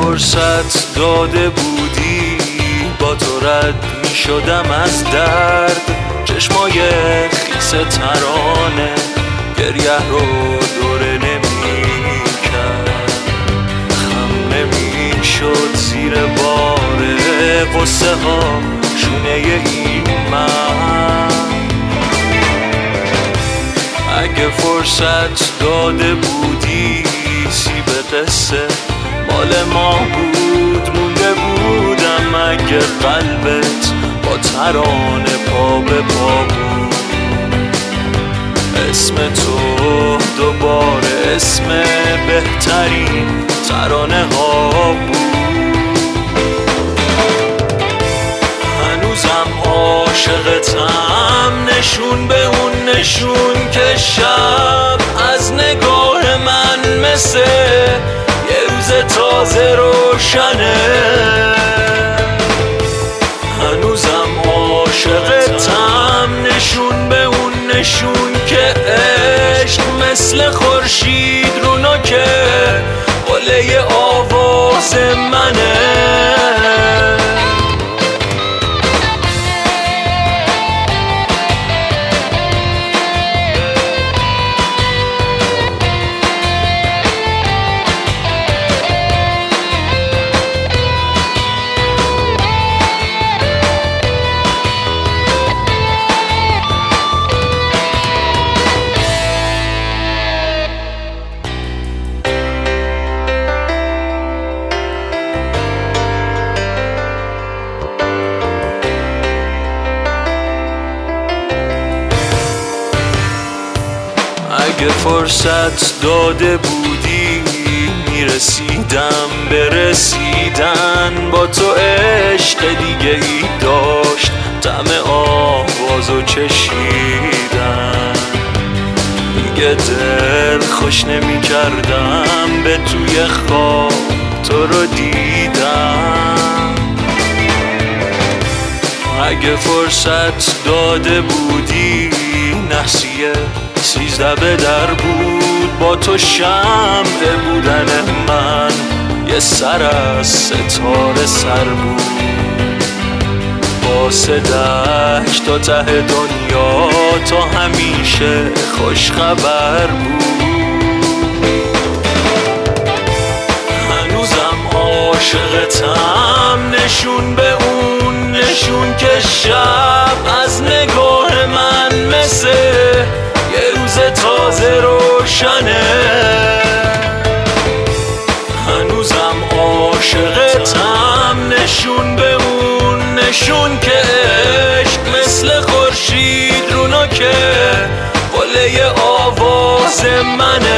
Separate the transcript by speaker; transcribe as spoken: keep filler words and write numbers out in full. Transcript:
Speaker 1: فرصت داده بودی با تو رد می شدم از درد. چشمای خیس ترانه گریه رو دوره نمی کرد. خم نمی شد زیر باره قصه ها شونه این من. اگه فرصت داده بودی سیب قصه مال ما بود مونده بودم. اگه قلبت با ترانه پا به پا بود اسم تو دوباره اسم بهترین ترانه ها بود. هنوزم عاشقتم نشون به اون نشون که شب از نگاه من مثل یه روز تازه روشنه. هنوزم عاشقتم نشون به اون نشون که عشق مثل خورشید رو نوکه قله آواز منه. اگه فرصت داده بودی میرسیدم به رسیدن با تو. عشق دیگه ای داشت طعم آوازو چشیدن. دیگه دل خوش نمی کردم به توی خواب تو رو دیدم. اگه فرصت داده بودی نحسیه سیزده به در بود با تو. شمع بودن من یه سر از ستاره سر بود. واسه دشت تا ته دنیا تا همیشه خوش خبر بود. هنوزم عاشقتم نشون به اون نشون که شب از نگاه من مثل یه روز تازه روشنه. هنوزم عاشقتم نشون به اون نشون که عشق مثل خورشید رو نوکه قله آواز منه.